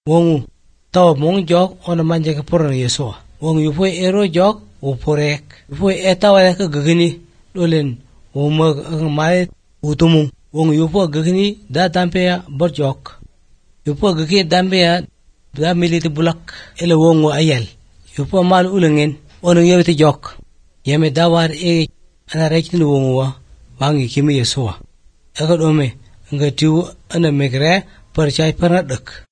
wongu tawa mong jok ona manja ke poran Yesua. Wong yu poi ero jok u porek. Yu poi tawa ke gagini dolen u mag mai utumung. Wong yu po gagini da tampe ya bor jok. Yu po gagini dampe ya da militi bulak ele wongu ayel. Yu po mal ulengin ona yewiti jok. Yeme dawar ana rekin wongu wa wangi kimi Yesua. Eka dome nga tiu ana megre percaya pernah dek.